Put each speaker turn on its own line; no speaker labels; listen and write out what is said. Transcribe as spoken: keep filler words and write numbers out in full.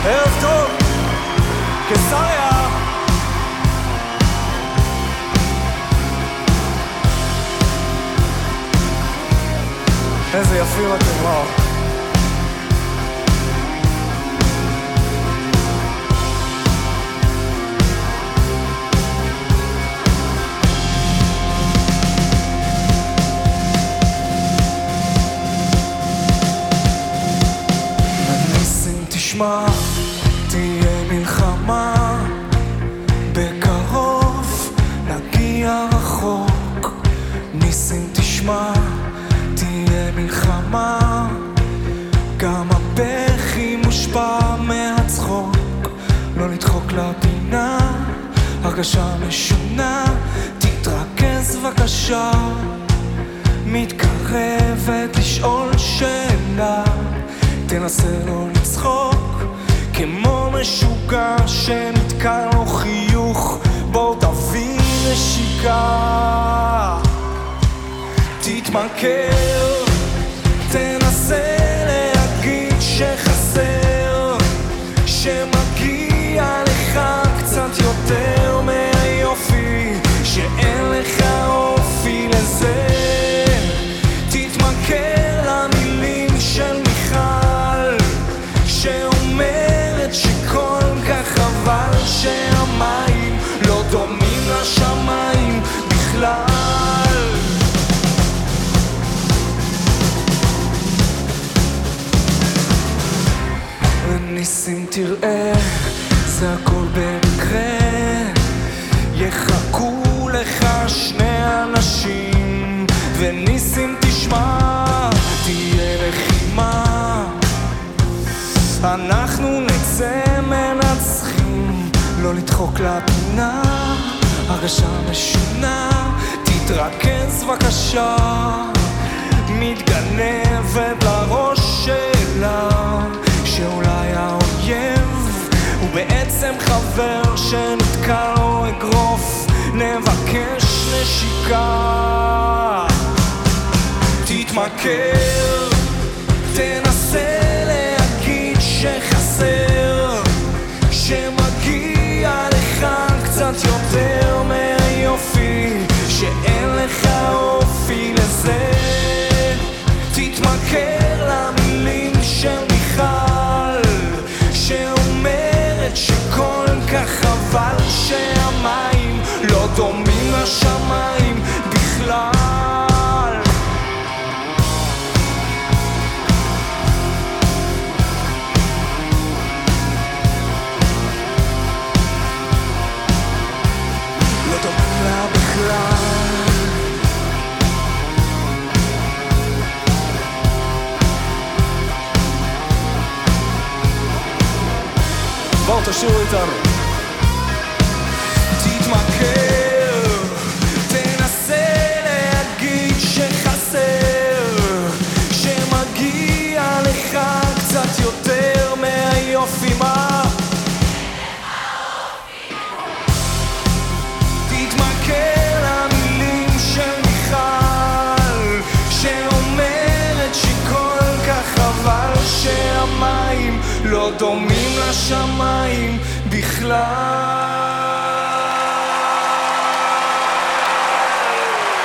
ערב טוב, קיסריה. איזה יפים אתם, וואו. הניסים תשמע, תהיה מלחמה, בקרוב נגיע רחוק. ניסים תשמע, תהיה מלחמה, גם הבכי מושפע מהצחוק. לא לדחוק לפינה, הרגשה משונה, תתרכז בבקשה. מתקרבת לשאול שאלה, תנסה לא לצחוק כמו משוגע שנתקע לו חיוך. בוא תביא נשיקה, תתמכר, תנסה להגיד שחסר, שמגיע לך קצת יותר מהיופי, שאין לך אופי לזה. תתמכר למילים של מיכל, שאומרת שכל כך חבל שהמים לא דומים לשמיים בכלל. ניסים תראה, זה הכל במקרה, יחכו לך שני אנשים. וניסים תשמע, תהיה לחימה, אנחנו נצא מנצחים. לא לדחוק לפינה, הרגשה משונה, תתרכז בבקשה. מתגנבת לראש שלה, שאולי האויב הוא בעצם חבר שנתקע לו אגרוף. נבקש נשיקה, תתמכר, תנסה להגיד שחסר, שמגיע לך קצת יותר מהיופי, שאין לך אופי לזה. תתמכר למילים של מיכל, שאומרת שכל כך חבל שהמים לא דומים לשמיים בכלל. לא דומים לה בכלל. בואו תשאירו איתנו. תתמכר, תנסה להגיד שחסר, שמגיע לך קצת יותר מהיופי. מה? תתמכר למילים של מיכל, שאומרת שכל כך חבל שהמים לא דומים לשמיים בכלל.